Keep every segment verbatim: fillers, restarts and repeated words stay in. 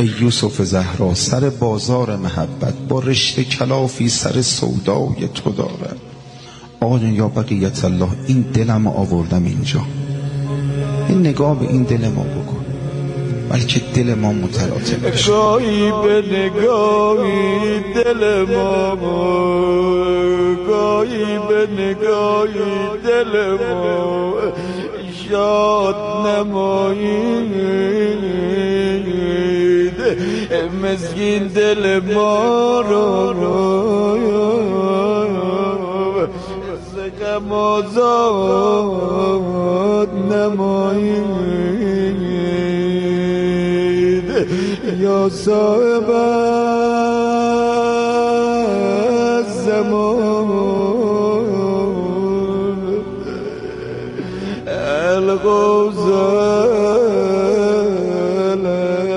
ای یوسف زهرا سر بازار محبت، با رشته کلافی سر سودای تو دارد. آقا جان یا بقیت الله، این دلم آوردم اینجا، این نگاه به این دل ما بکن، بلکه دل ما متلاطم بشه. نگاهی به نگاهی دل ما، گاهی به نگاهی دل ما شاد نمایید، مسکین دل ما رو غم آزاد نمایید، یا صاحب الزمان الغزال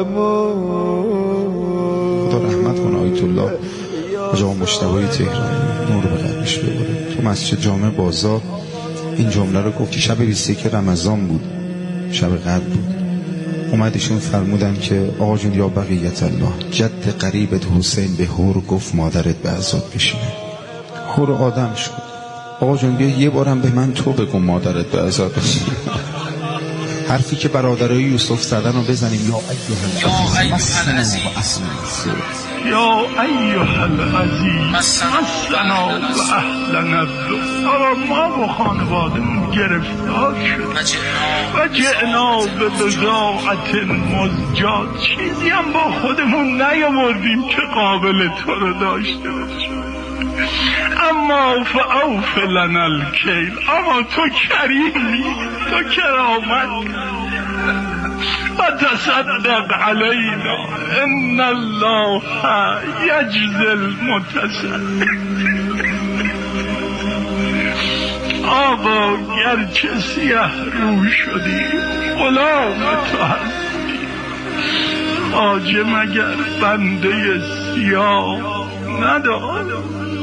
خدا رحمت کنه آیت الله حاج آقا مجتبی تهرانی، نور به قلبش بباره. تو مسجد جامع بازار این جمله رو گفت که شب بیست و یک رمضان بود، شب قدر بود. اومدشون فرمودن که آقا جون یا بقیت الله، جد قریبت حسین به هور گفت مادرت به عذاب بشینه. هور آدم شد. آقا جون بیا یه بارم به من تو بگو مادرت به عذاب بشینه. حرفی که برادرای یوسف زدن رو بزنیم. یا ایها العزیز یا ایها العزیز مسنا و اهلنا الضر، ما و خانوادمون گرفتار شد و جئنا به بضاعت مزجات، چیزی هم با خودمون نیاوردیم که قابل تو رو داشته باشیم. اما فاوف لنا الکیل، اما تو کریمی، تو کرامت و تصدق علینا ان الله یجزی المتصدق. آقا گرچه سیه رو شدی غلام تو هستی، خواجه مگر بنده سیاه ندارد؟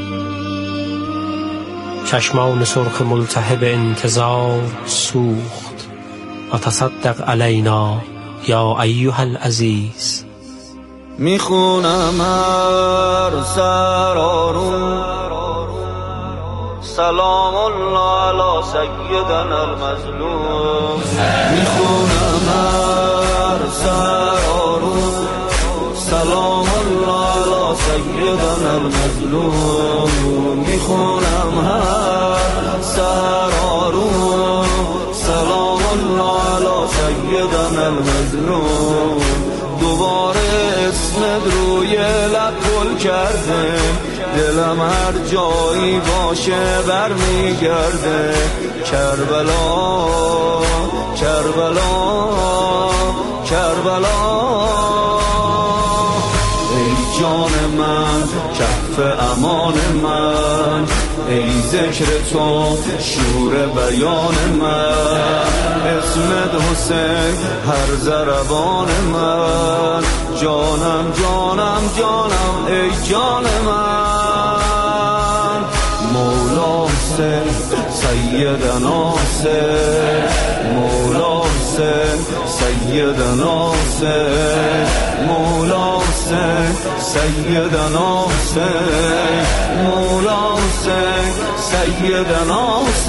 چشمان سرخ ملتهب انتظار سوخت و تصدق علینا یا ایها العزیز. میخونم هر سرارون سلام الله علی سیدنا المظلوم، میخونم هر سرارون سلام الله علی سیدنا المظلوم، میخونم هر سرارون سلام الله علی سیدنا المظلوم. دوباره اسمت روی لب گل کرده، دلم هر جایی باشه برمیگرده. کربلا کربلا کربلا، ای جان من کف امان من، ای ذکر تو شور بیان من، اسمت حسین هر ضربان من، جانم جانم جانم ای جان من. مولا حسین سیدنا حسین، مولا حسین سیدنا حسین، مولا حسین سیدنا حسین، مولا حسین سیدنا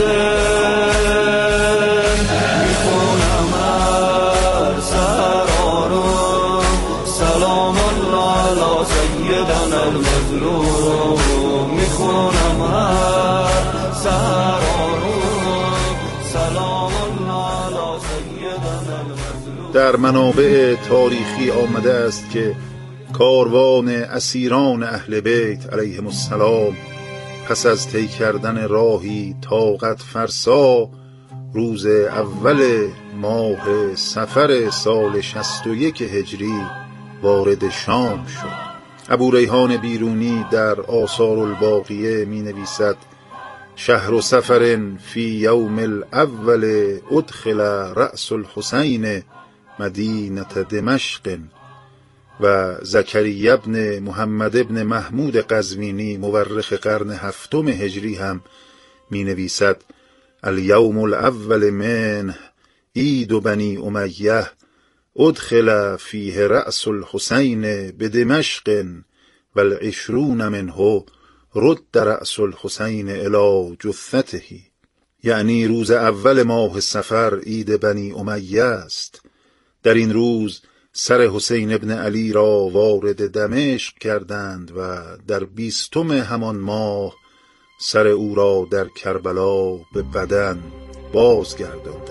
حسین. میخونم هر سرارون سلام الله علی سیدنا المظلوم، میخونم هر سرارون سلام الله علی سیدنا المظلوم. در منابع تاریخی آمده است که کاروان اسیران اهل بیت علیهم السلام پس از طی کردن راهی طاقت فرسا روز اول ماه صفر سال شصت و یک هجری وارد شام شد. ابو ریحان بیرونی در آثار الباقیه می نویسد شهر صفر فی یوم الاول ادخل رأس الحسین مدینه دمشق. و زکریا ابن محمد ابن محمود قزوینی مورخ قرن هفتم هجری هم می نویسد الیوم الاول من عید بنی امیه ادخل فیه رأس الحسین بدمشق والعشرون منه رد رأس الحسین الی جثته. یعنی روز اول ماه صفر عید بنی امیه است. در این روز سر حسین ابن علی را وارد دمشق کردند و در بیستم همان ماه سر او را در کربلا به بدن بازگرداندند.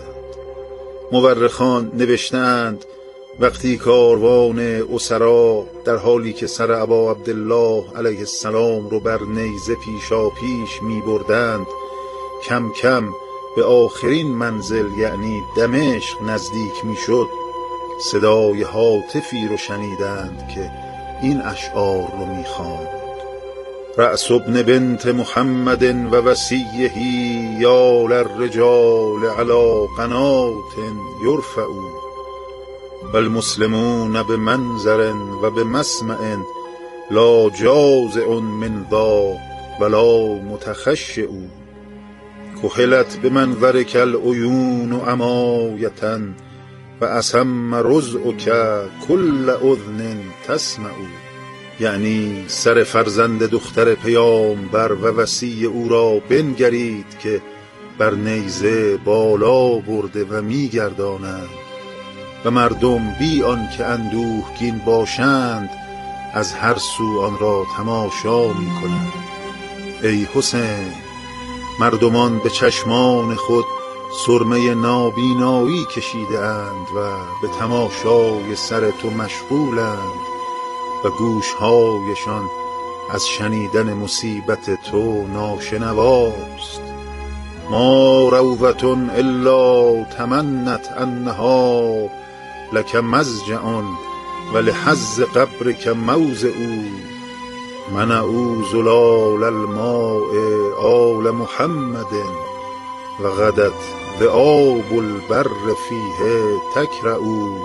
مورخان نوشتند وقتی کاروان اسرا در حالی که سر ابا عبدالله علیه السلام رو بر نیزه پیشا پیش می بردند کم کم به آخرین منزل یعنی دمشق نزدیک می شد، صدای هاتفی رو شنیدند که این اشعار رو می خواند: رأس ابن بنت محمد و وصیه یا للرجال علی قنات یرفعون والمسلمون بمنظر و بمسمع لا جازع من ذا ولا متخشع کحلت بمنظرک العیون عمایة و اسم رضعک کل اذن تسمع. یعنی سر فرزند دختر پیامبر و وصی او را بنگرید که بر نیزه بالا برده و میگردانند و مردم بی آن که اندوهگین باشند از هر سو آن را تماشا می کنند. ای حسین، مردمان به چشمان خود سرمه نابینایی کشیده اند و به تماشای سر تو مشغولند و گوشهایشان از شنیدن مصیبت تو ناشنواست. ما روضة الا تمنت انها لک مضجع و لحظ قبرک موضع منعوا زلال الماء آل محمد و غدت ذئاب البر فیه تکرع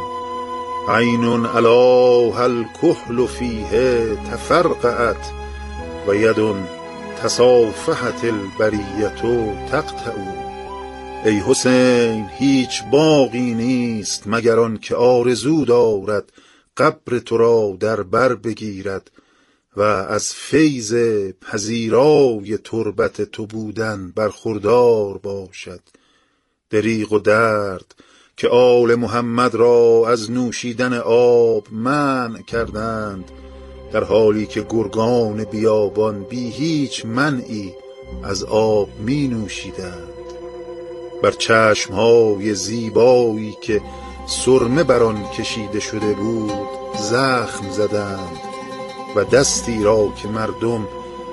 عین علاها الکحل فیه تفرقعت و ید تصافحت البریة تقطع. ای حسین، هیچ باغی نیست مگر آن که آرزو دارد قبر تو را در بر بگیرد و از فیض پذیرای تربت تو بودن برخوردار باشد. دریغ و درد که آل محمد را از نوشیدن آب منع کردند در حالی که گرگان بیابان بی هیچ منعی از آب می نوشیدند. بر چشمهای زیبایی که سرمه بر آن کشیده شده بود زخم زدند و دستی را که مردم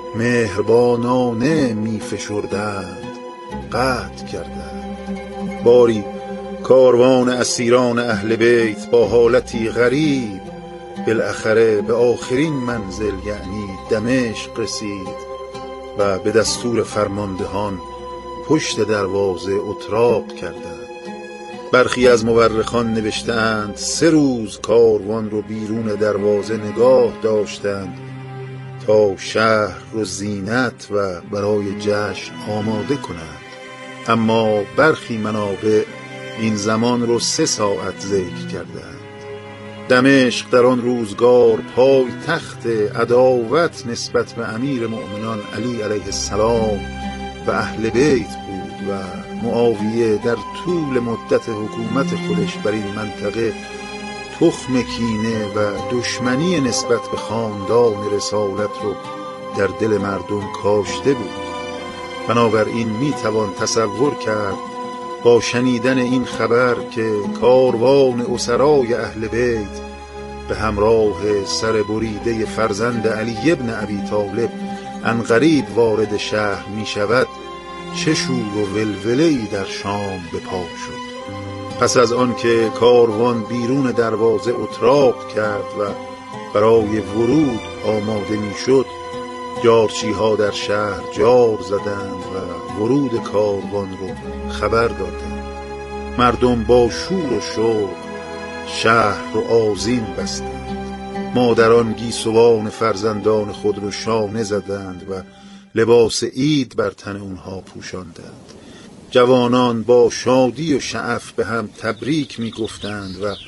مهربانانه می فشردند قطع کردند. باری کاروان اسیران اهل بیت با حالتی غریب بالاخره به آخرین منزل یعنی دمشق رسید و به دستور فرماندهان پشت دروازه اتراق کردند. برخی از مورخان نوشتند سه روز کاروان رو بیرون دروازه نگاه داشتند تا شهر رو زینت و برای جشن آماده کنند، اما برخی منابع این زمان رو سه ساعت ذکر کردند. دمشق در آن روزگار پای تخت عداوت نسبت به امیر مؤمنان علی علیه السلام و اهل بیت بود و معاویه در طول مدت حکومت خودش بر این منطقه تخم کینه و دشمنی نسبت به خاندان رسالت رو در دل مردم کاشته بود. بنابراین می توان تصور کرد با شنیدن این خبر که کاروان اسرای اهل بیت به همراه سر بریده فرزند علی ابن ابی طالب عنقریب وارد شهر می شود چه شور و ولوله‌ای در شام به پا شد. پس از آن که کاروان بیرون دروازه اتراق کرد و برای ورود آماده می شد، جارچی ها در شهر جار زدند و ورود کاروان رو خبر دادند. مردم با شور و شوق شهر رو آذین بستند. مادران گیسوان فرزندان خود رو شانه زدند و لباس عید بر تن اونها پوشاندند. جوانان با شادی و شعف به هم تبریک می گفتند و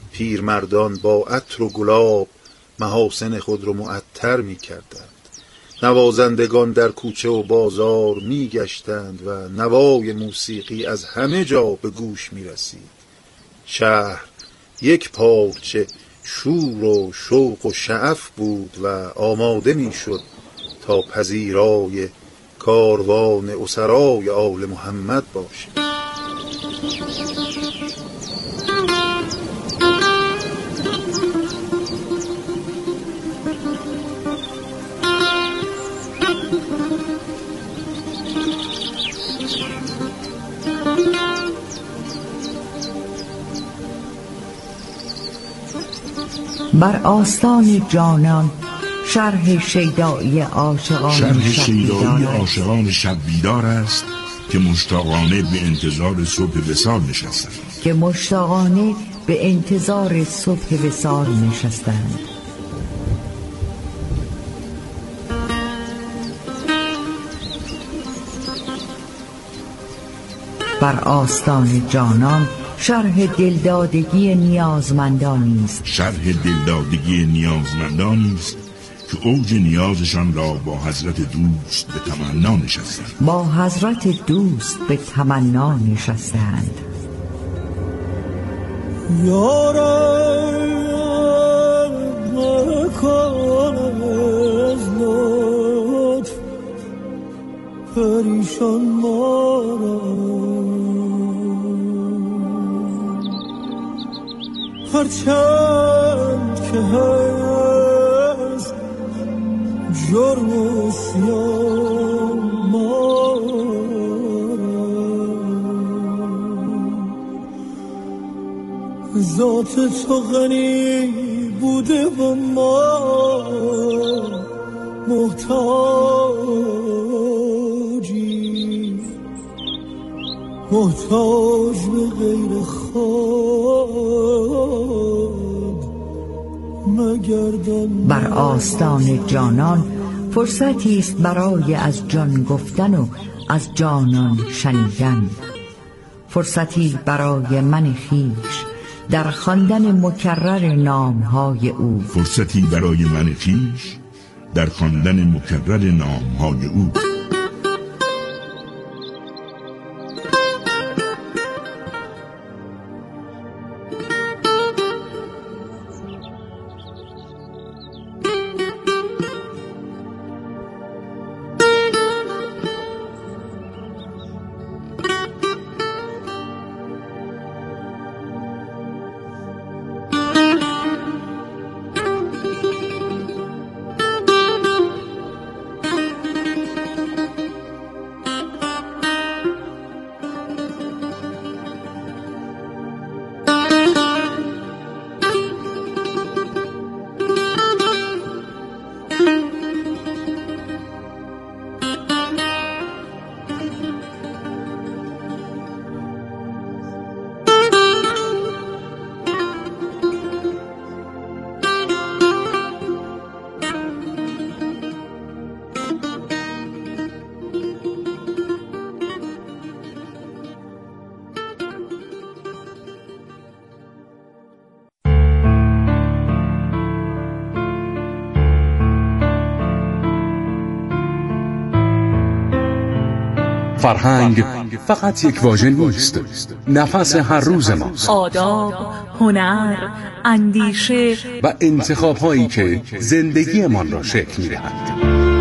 پیرمردان با عطر و گلاب محاسن خود رو معطر می کردند. نوازندگان در کوچه و بازار می گشتند و نوای موسیقی از همه جا به گوش می رسید. شهر یک پارچه شور و شوق و شعف بود و آماده می شد تا پذیرای کاروان اسرای آل محمد باشد. بر آستان جانان شرح شیدایی عاشقان شرح شیدایی عاشقان شب بیدار است که مشتاقانه به انتظار صبح وصال نشستند که مشتاقانه به انتظار صبح وصال نشستند. بر آستان جانان شرح دلدادگی نیازمندانی است شرح دلدادگی نیازمندانی است که اوج نیازشان را با حضرت دوست به تمنا نشستند با حضرت دوست به تمنا نشستند. یا رب مکن از لطف پریشان ما را، هرچند که هست جرم و سیان ما ذات تو غنی بوده و ما محتاجی محتاج به غیر خود مگردان. بر آستان جانان فرصتی است برای از جان گفتن و از جانان شنیدن، فرصتی برای من خویش در خواندن مکرر نامهای او، فرصتی برای من خویش در خواندن مکرر نامهای او. فرهنگ فقط یک واژه نیست، نفس هر روز ماست. آداب، هنر، اندیشه و انتخاب‌هایی که زندگیمان را شکل می‌دهند.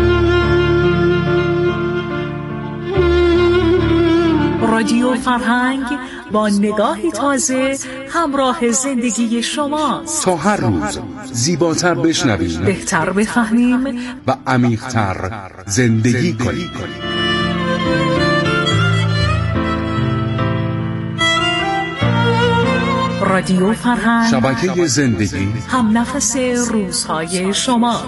رادیو فرهنگ با نگاهی تازه همراه زندگی شماست تا هر روز زیباتر بشنویم، بهتر بفهمیم و عمیق‌تر زندگی کنیم. رادیو فرهنگ، شبکه زندگی، هم نفس روزهای شما.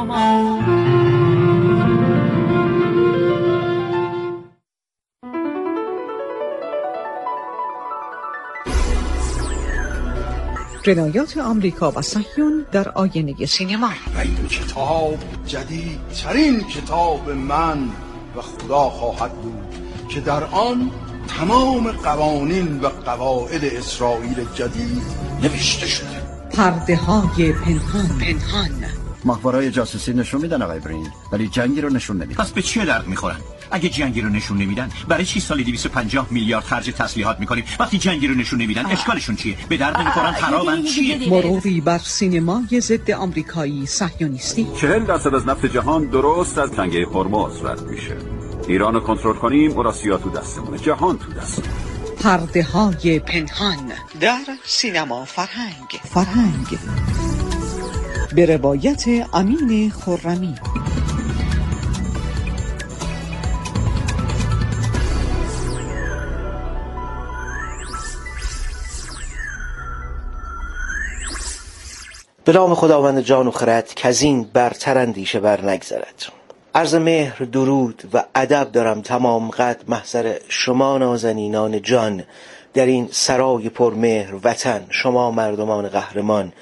جنایات آمریکا و صهیون در آینه سینما. این کتاب جدیدترین کتاب من و خدا خواهد بود که در آن تمام قوانین و قواعد اسرائیل جدید نوشته شده. پرده های پنهان پنهان ماهواره‌های جاسوسی نشون میدن آقای برین، ولی جنگی رو نشون نمیدن. پس به چه درد میخورن؟ اگه جنگی رو نشون نمیدن برای چی سالی دویست و پنجاه میلیارد خرج تسلیحات میکنیم؟ وقتی جنگی رو نشون نمیدن اشکالشون چیه؟ به درد نمیخورن، خرابن، چیه؟ مروری بر سینمای ضد آمریکایی صهیونیستی. چهل درصد از نفت جهان درست از تنگه هرمز رد میشه. ایرانو کنترل کنیم، اوراسیا تو دستمونه، جهان تو دست. پرده های پنهان در سینما فرهنگ فرهنگ به روایت امین خرمی. به نام خداوند جان و خرد کزین برتر اندیشه بر نگذرد. عرض مهر، درود و ادب دارم تمام قد محضر شما نازنینان جان در این سرای پرمهر وطن، شما مردمان قهرمان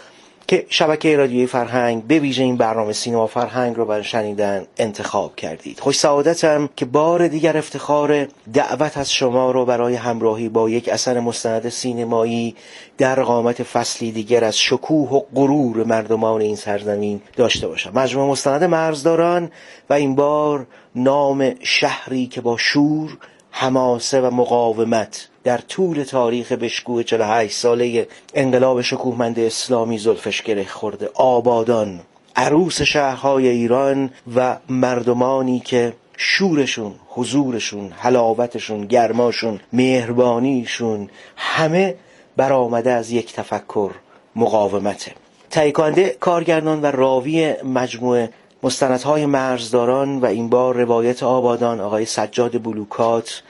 که شبکه رادیوی فرهنگ به ویژه این برنامه سینما فرهنگ رو برای شنیدن انتخاب کردید. خوش سعادتم که بار دیگر افتخار دعوت از شما رو برای همراهی با یک اثر مستند سینمایی در قامت فصلی دیگر از شکوه و غرور مردمان این سرزمین داشته باشم. مجموعه مستند مرزداران و این بار نام شهری که با شور، حماسه و مقاومت در طول تاریخ بشکوه چهل و هشت ساله انقلاب شکوهمند اسلامی زلفش گره خورده. آبادان، عروس شهرهای ایران و مردمانی که شورشون، حضورشون، حلاوتشون، گرماشون، مهربانیشون همه برآمده از یک تفکر، مقاومته. تهیه کننده، کارگردان و راوی مجموعه مستندهای مرزداران و این بار روایت آبادان آقای سجاد بلوکات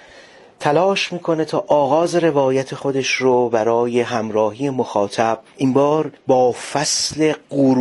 تلاش میکنه تا آغاز روایت خودش رو برای همراهی مخاطب این بار با فصل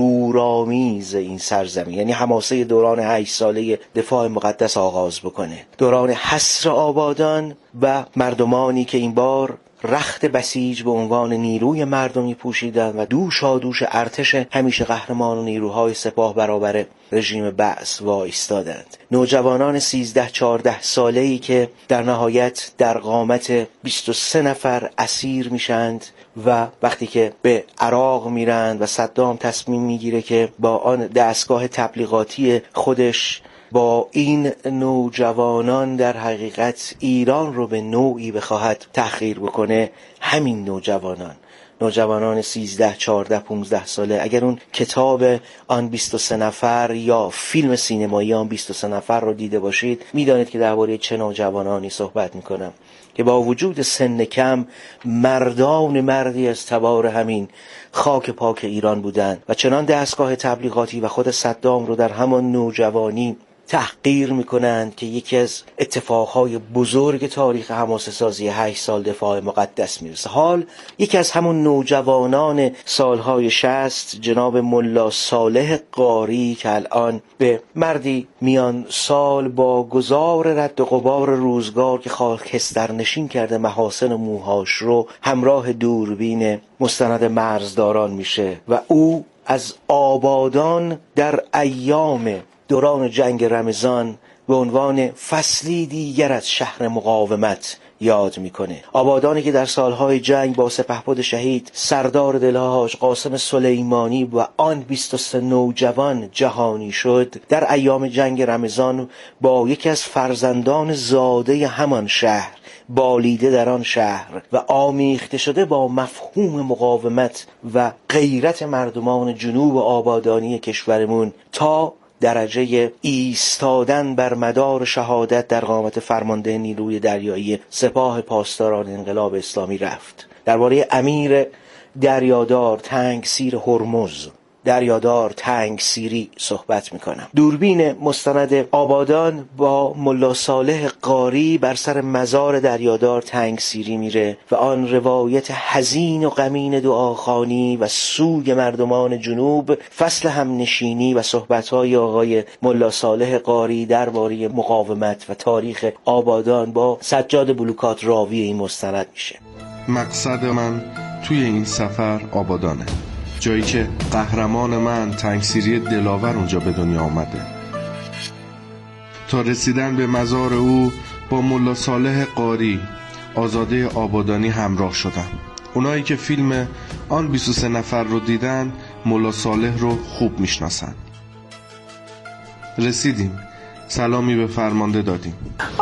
غرورآمیز این سرزمین، یعنی حماسه دوران هشت ساله دفاع مقدس آغاز بکنه. دوران حصر آبادان و مردمانی که این بار رخت بسیج به عنوان نیروی مردمی پوشیدن و دوشا دوش ارتش همیشه قهرمان و نیروهای سپاه برابر رژیم بعث وایستادند. نوجوانان سیزده چهارده ساله‌ای که در نهایت در قامت بیست و سه نفر اسیر میشند و وقتی که به عراق میرند و صدام تصمیم میگیره که با آن دستگاه تبلیغاتی خودش با این نوجوانان در حقیقت ایران رو به نوعی بخواهد تحقیر بکنه، همین نوجوانان نوجوانان سیزده چهارده پونزده ساله، اگر اون کتاب آن بیست و سه نفر یا فیلم سینمایی آن بیست و سه نفر رو دیده باشید میدانید که درباره چه نوجوانانی صحبت میکنم که با وجود سن کم مردان مردی از تبار همین خاک پاک ایران بودند و چنان دستگاه تبلیغاتی و خود صدام رو در همان نوجوانی تحقیر میکنند که یکی از اتفاقهای بزرگ تاریخ حماسه سازی هشت سال دفاع مقدس میرسه. حال یکی از همون نوجوانان سالهای شصت، جناب ملا صالح قاری که الان به مردی میان سال با گذار رد و غبار روزگار که خاکستر نشین کرده محاسن موهاش رو همراه دوربین مستند مرزداران میشه و او از آبادان در ایام دوران جنگ رمضان به عنوان فصلی دیگر از شهر مقاومت یاد میکنه. آبادانی که در سالهای جنگ با سپهبد شهید سردار دلهاش قاسم سلیمانی و آن بیست و سه نوجوان جهانی شد، در ایام جنگ رمضان با یکی از فرزندان زاده همان شهر، بالیده در آن شهر و آمیخته شده با مفهوم مقاومت و غیرت مردمان جنوب آبادانی کشورمون تا درجه ایستادن بر مدار شهادت در قامت فرمانده نیروی دریایی سپاه پاسداران انقلاب اسلامی رفت. درباره امیر دریادار تنگ سیر هرمز، دریادار تنگ سیری صحبت میکنم. دوربین مستند آبادان با ملا صالح قاری بر سر مزار دریادار تنگ سیری میره و آن روایت حزین و غمین دعاخوانی و سوگ مردمان جنوب، فصل همنشینی و صحبت‌های آقای ملا صالح قاری درباره مقاومت و تاریخ آبادان با سجاد بلوکات راوی این مستند میشه. مقصد من توی این سفر آبادانه، جایی که قهرمان من تنگسیری دلاور اونجا به دنیا آمده. تا رسیدن به مزار او با ملا صالح قاری آزاده آبادانی همراه شدم. اونایی که فیلم آن بیست و سه نفر رو دیدن ملا صالح رو خوب میشناسن. رسیدیم، سلامی به فرمانده دادیم.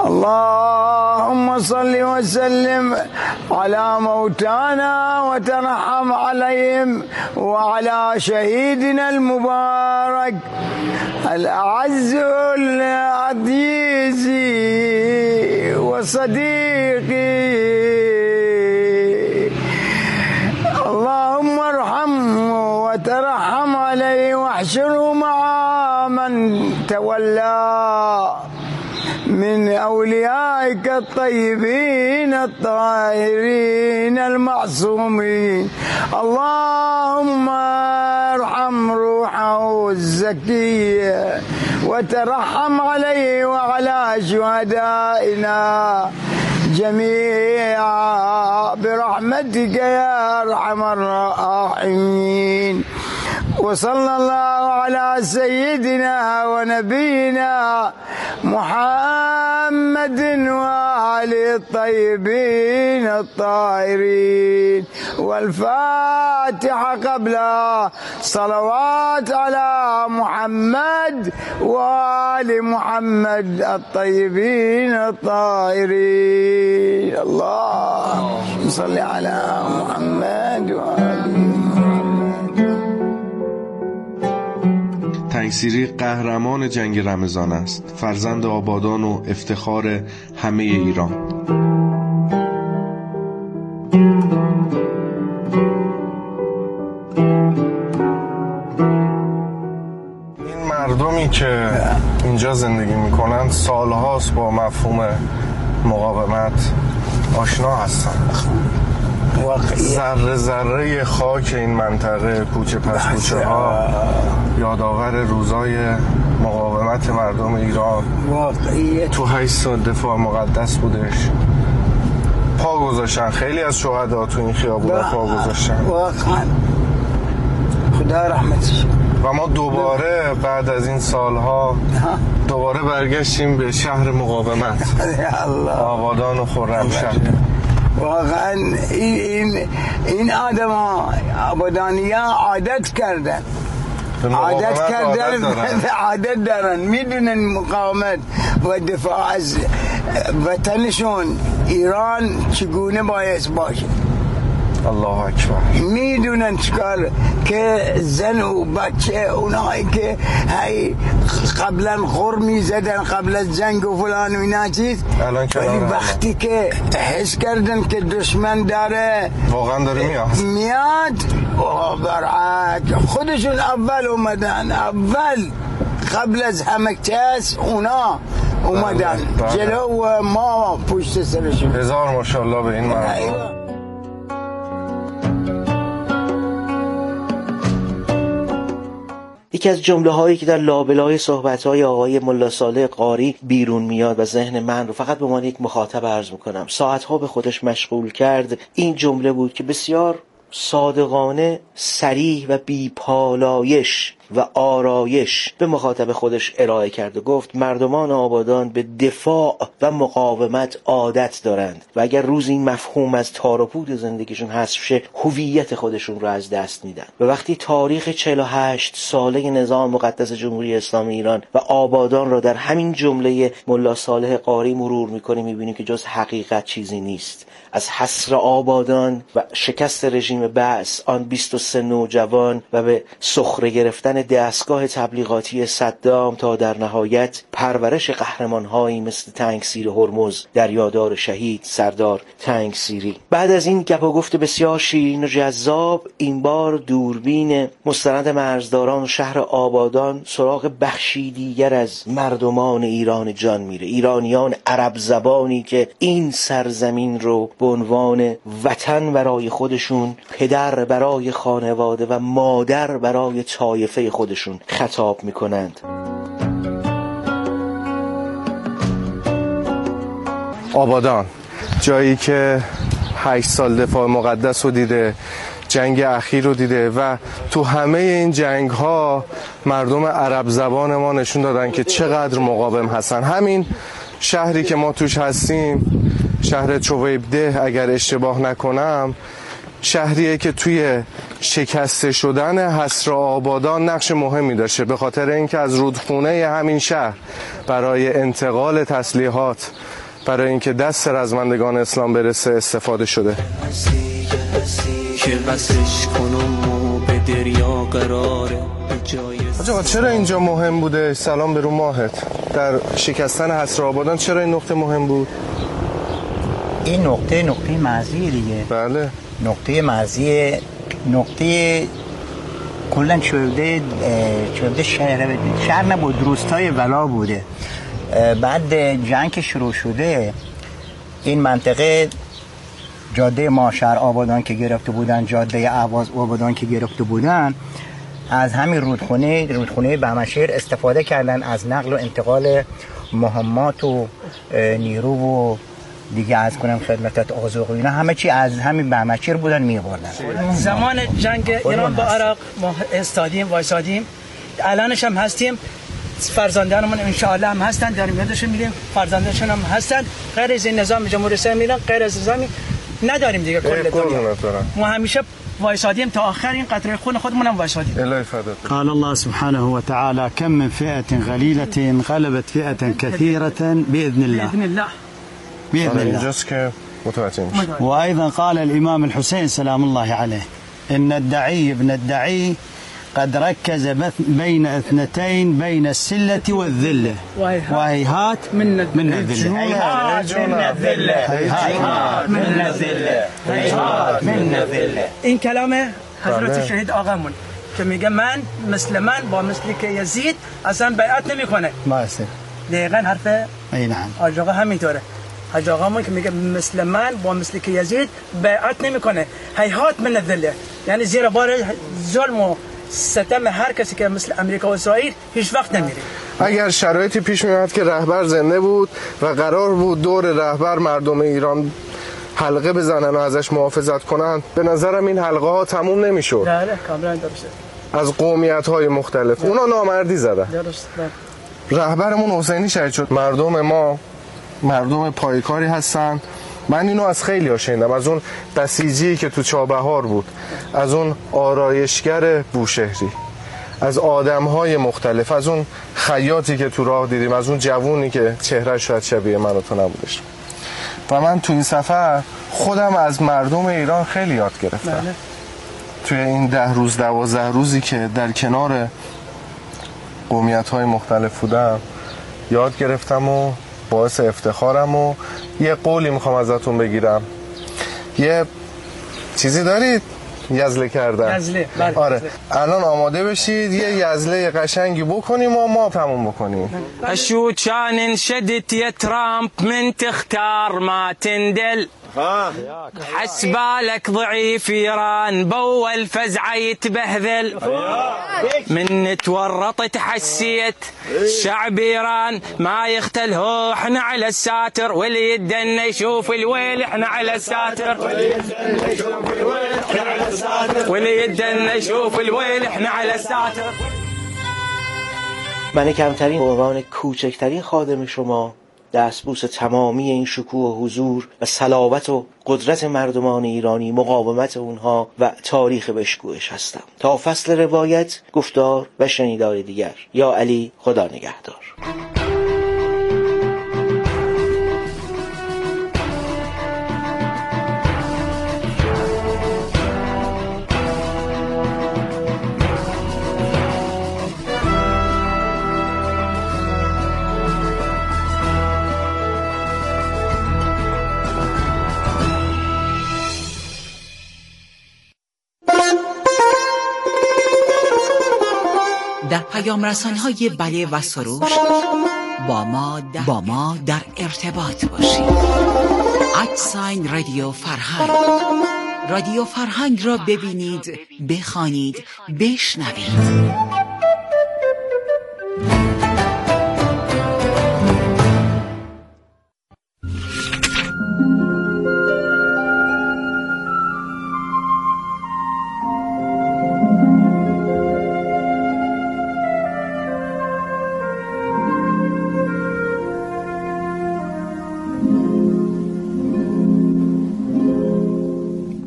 اللهم صل وسلم على موتانا وترحم عليهم وعلى شهيدنا المبارك الأعز العزيز وصديقي اللهم ارحمه وترحم عليه واحشره مع من تولى من أوليائك الطيبين الطاهرين المعصومين. اللهم ارحم روحه الزكية وترحم عليه وعلى شهدائنا جميعا برحمتك يا أرحم الراحمين. وصلى الله على سيدنا ونبينا محمد وآله الطيبين الطاهرين. والفاتحة قبلها صلوات على محمد وآل محمد الطيبين الطاهرين. اللهم صل على محمد وآل تنگسیری قهرمان جنگ رمضان است، فرزند آبادان و افتخار همه ایران. این مردمی که اینجا زندگی میکنن سالهاست با مفهوم مقاومت آشنا هستن. ذره ذره خاک این منطقه، کوچه پس کوچه ها یادآور روزای مقاومت مردم ایران واقعیت تو هشت سال دفاع مقدس بودش. پا گذاشتن، خیلی از شهدا تو این خیابونا پا گذاشتن واقعا، خدا رحمتش. و ما دوباره بعد از این سالها دوباره برگشتیم به شهر مقاومت آبادان و خرمشهر. واقعا این این آدم ها آبادانی ها عادت کردن عادت کردن عادت دارن، میدونن مقاومت و دفاع از وطنشون ایران چگونه باید باشه. الله اکبر. میدونن چکار که زن و بچه اونایی که هی قبلا خور میزدن قبل از جنگ و فلان و اینا چیز، ولی وقتی که حس کردن که دشمن داره واقعا داره میاد میاد برعک خودشون اول اومدن، اول قبل از همه کس اونا اومدن جلو و ما پشت سرشون. هزار ماشاءالله به این مردم. یکی از جمله هایی که در لابلای صحبت های آقای ملا صالح قاری بیرون میاد و ذهن من رو فقط به عنوان یک مخاطب عرض میکنم ساعت ها به خودش مشغول کرد، این جمله بود که بسیار صادقانه، صریح و بی‌پالایش و آرایش به مخاطب خودش ارائه کرد و گفت مردمان آبادان به دفاع و مقاومت عادت دارند و اگر روز این مفهوم از تار و پود زندگیشون حذف شه هویت خودشون رو از دست میدن. و وقتی تاریخ چهل و هشت ساله نظام مقدس جمهوری اسلامی ایران و آبادان را در همین جمله ملا صالح قاری مرور میکنیم میبینیم که جز حقیقت چیزی نیست. از حصر آبادان و شکست رژیم بعث آن بیست و سه نوجوان و به سخره گرفتن دستگاه تبلیغاتی صدام تا در نهایت پرورش قهرمان‌هایی مثل تنگسیر هرمز در یادار شهید سردار تنگسیری. بعد از این گپ و گفت بسیار شیرین و جذاب، این بار دوربین مستند مرزداران و شهر آبادان سراغ بخشی دیگر از مردمان ایران جان میره، ایرانیان عرب زبانی که این سرزمین رو به عنوان وطن برای خودشون، پدر برای خانواده و مادر برای طایفه خودشون خطاب میکنند. آبادان جایی که هشت سال دفاع مقدس رو دیده، جنگ اخیر رو دیده و تو همه این جنگ ها مردم عرب زبان ما نشون دادن که چقدر مقاوم هستن. همین شهری که ما توش هستیم، شهر چویبده اگر اشتباه نکنم، شهریه که توی شکسته شدن حصر آبادان نقش مهمی داشته، به خاطر اینکه از رودخونه همین شهر برای انتقال تسلیحات، برای اینکه دست رزمندگان اسلام برسه استفاده شده. آقا چرا اینجا مهم بوده؟ سلام به رو ماهت. در شکستن حصر آبادان چرا این نقطه مهم بود؟ این نقطه نقطه مرزی دیگه. بله. نقطه مرزی، نقطه کلا شده شده شهر شهر نبود، روستای ولا بوده. بعد جنگ که شروع شده این منطقه جاده ما شهر آبادان که گرفته بودن، جاده اهواز آبادان که گرفته بودن، از همین رودخونه رودخونه بهمنشهر استفاده کردن از نقل و انتقال مهمات و نیرو و دیگه از کنم خدمتت آذوق و اینا همه چی از همین بهمنشهر بودن میبردن. زمان جنگ ایران با عراق ما استادیم وایسادیم، الانش هم هستیم، فرزندانمون ان شاء الله هم هستن، داریم یادشون میدیم، فرزندانشون هم هستن. غیر از این نظام جمهوری اسلامی ایران غیر از نظامی نداریم دیگه کل دنیا. ما همیشه وایسادیم تا آخرین قطره خون خودمون هم وایسادیم. الله يفداك. قال الله سبحانه وتعالى كم من فئة غليلة غلبت فئة كثيرة بإذن الله. بإذن الله. بإذن الله. وأيضا قال الإمام الحسين سلام الله عليه إن الدعي ابن الدعي قد ركز بين اثنتين بين السلة والذلة وهيهات من من الذلة. هيهات من الذلة. هيهات من الذلة. هيهات من الذلة. این کلام حضرت شهید آقامون که میگه من مثل من با مثلی که یزید اصلا بیعت نمیکنه. ماشي. دقیقاً حرف ای نعم. حاج آقا همینطوره. حاج آقامون که میگه مثل من با مثلی که یزید بیعت نمیکنه. هیهات من الذله، یعنی زیر بار ظلم و ستم هر کسی که مثل امریکا و اسرائیل هیچ وقت نمیره. اگر شرایطی پیش میاد که رهبر زنده بود و قرار بود دور رهبر مردم ایران حلقه بزنن و ازش محافظت کنن، به نظرم این حلقه ها تموم نمیشد. بله کاملا درسته. از قومیت های مختلف اونا نامردی زدن. درست. رهبرمون حسینی شهید شد. مردم ما مردم پایکاری هستن. من اینو از خیلی ها شنیدم، از اون بسیجی که تو چابهار بود، از اون آرایشگر بوشهری، از آدم‌های مختلف، از اون خیاطی که تو راه دیدیم، از اون جوونی که چهرهش شاید شبیه من و تو نبودش. و من تو این سفر خودم از مردم ایران خیلی یاد گرفتم. بله. توی این ده روز دوازده روزی که در کنار قومیت‌های مختلف بودم یاد گرفتم و باعث افتخارم. و یه قولی میخوام ازتون بگیرم. یه چیزی دارید یزله کردن؟ یزله. بله. آره. الان آماده بشید یه یزله قشنگی بکنیم و ما تموم بکنیم. اشو كان انشدت يا ترامب من تختار ما تندل حسبالك ضعيف ايران بول فزعه يتبهذل من تورطت حسيت شعب ايران ما يختله احنا على الساتر واللي يدنا يشوف الويل احنا على الساتر واللي يدنا يشوف الويل احنا على الساتر. من کمترین به عنوان کوچکترین خادم شما دستبوس تمامی این شکوه و حضور و صلابت و قدرت مردمان ایرانی، مقاومت اونها و تاریخ بشکوهش هستم. تا فصل روایت، گفتار و شنیدار دیگر. یا علی، خدا نگهدار. در پیام رسان‌های بله و سروش با ما در, با ما در ارتباط باشید. ادساین رادیو فرهنگ. رادیو فرهنگ را ببینید، بخوانید، بشنوید.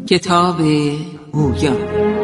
کتاب گویا.